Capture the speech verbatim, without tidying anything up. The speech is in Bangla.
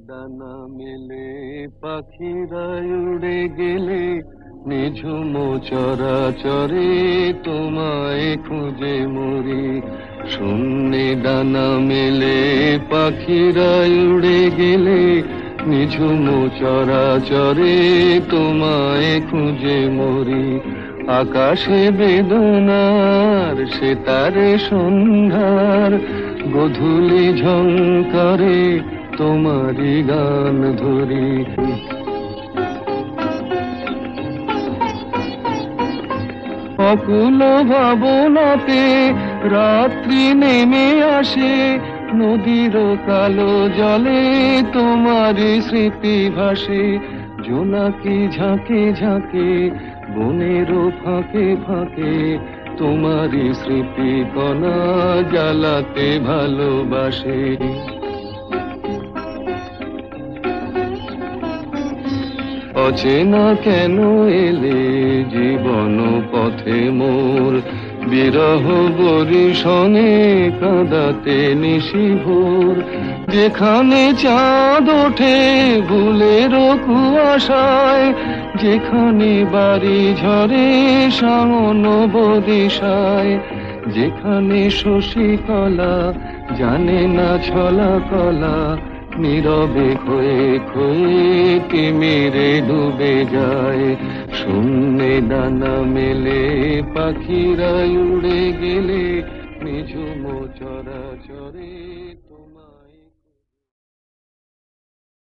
ডানা মেলে পাখিরা উড়ে গেলে, নিঝুম চরাচরে তোমায় খুঁজে মরি। শূন্যে ডানা মেলে পাখিরা উড়ে গেলে, নিঝুম চরাচরে তোমায় খুঁজে মরি। আকাশে বেদনার সেতারে সন্ধ্যার, গোধূলি ঝংকারে তোমারি গান ধরি। অকুল ভাবনাতে রাত্রি নেমে আসে, নদীর কালো জলে তোমারি স্মৃতি ভাসে। জোনাকি ঝাঁকে ঝাঁকে বনের ফাঁকে ফাঁকে, তোমারি স্মৃতি কণা জ্বালাতে ভালোবাসে। অচেনা কেন এলে জীবন পথে মোর, বিরহ বরিশনে কাঁদাতে নিশিভোর। যেখানে চাঁদ ওঠে ভুলের কুয়াশায়, যেখানে বাড়ি ঝরে শাওন বরিশায়, যেখানে শশীকলা জানে না ছলা কলা, নীরবে ক্ষয়ে ক্ষয়ে তিমিরে ডুবে যায়। শূন্যে ডানা মেলে পাখিরা উড়ে গেলে, নিঝুম চরাচরে তোমার